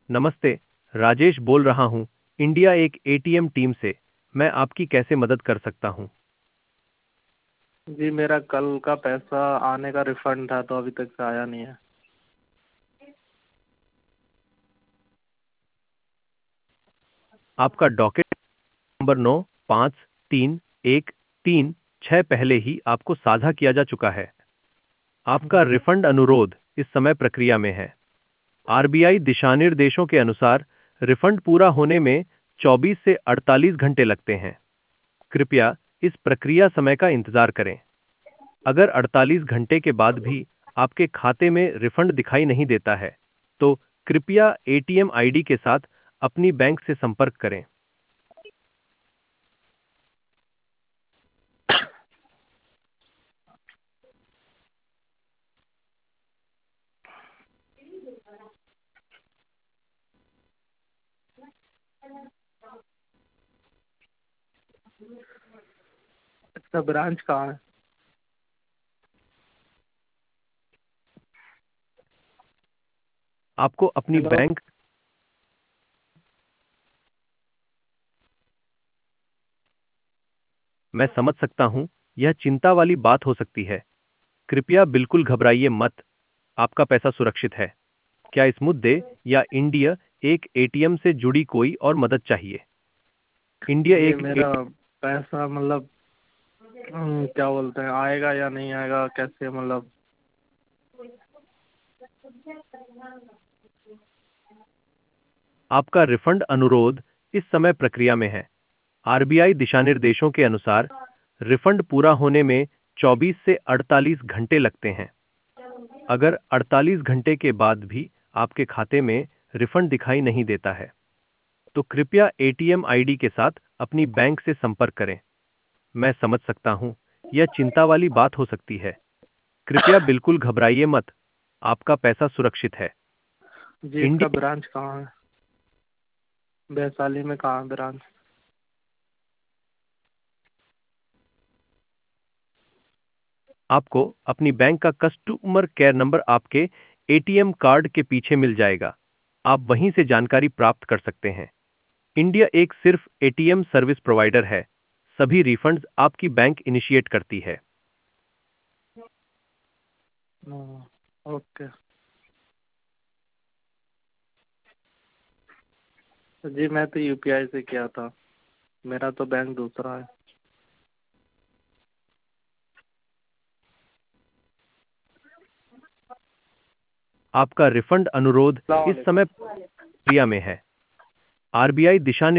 नमस्ते, राजेश बोल रहा हूँ, इंडिया एक एटीएम टीम से। मैं आपकी कैसे मदद कर सकता हूँ? जी मेरा कल का पैसा आने का रिफंड था तो अभी तक से आया नहीं है। आपका डॉकेट नंबर 95313 पहले ही आपको साझा किया जा चुका है। आपका रिफंड अनुरोध इस समय प्रक्रिया में है। आरबीआई दिशानिर्देशों के अनुसार रिफंड पूरा होने में 24 से 48 घंटे लगते हैं। कृपया इस प्रक्रिया समय का इंतजार करें। अगर 48 घंटे के बाद भी आपके खाते में रिफंड दिखाई नहीं देता है, तो कृपया एटीएम आईडी के साथ अपनी बैंक से संपर्क करें। इसका ब्रांच कहाँ है? आपको अपनी हेलो। बैंक मैं समझ सकता हूं, यह चिंता वाली बात हो सकती है। कृपया बिल्कुल घबराइए मत, आपका पैसा सुरक्षित है। क्या इस मुद्दे या इंडिया एक एटीएम से जुड़ी कोई और मदद चाहिए? इंडिया जी एक मेरा पैसा मतलब क्या बोलते हैं, आएगा या नहीं आएगा, कैसे मतलब? आपका रिफंड अनुरोध इस समय प्रक्रिया में है। आरबीआई दिशानिर्देशों के अनुसार रिफंड पूरा होने में 24 से 48 घंटे लगते हैं। अगर 48 घंटे के बाद भी आपके खाते में रिफंड दिखाई नहीं देता है, तो कृपया एटीएम आईडी के साथ अपनी बैंक से संपर्क करें। मैं समझ सकता हूं, यह चिंता वाली बात हो सकती है। कृपया बिल्कुल घबराइए मत, आपका पैसा सुरक्षित है। जी इसका इंडिया ब्रांच कहाँ है? वैशाली में कहाँ है ब्रांच? आपको अपनी बैंक का कस्टमर केयर नंबर आपके एटीएम कार्ड के पीछे मिल जाएगा। आप वहीं से जानकारी प्राप्त कर सकते हैं। इंडिया एक सिर्फ एटीएम सर्विस प्रोवाइडर है। सभी रिफंड्स आपकी बैंक इनिशिएट करती है। ओके। जी मैं तो यूपीआई से किया था, मेरा तो बैंक दूसरा है। आपका रिफंड अनुरोध अस्सलाम इस वालेकुम। समय प्रक्रिया में है। आरबीआई दिशा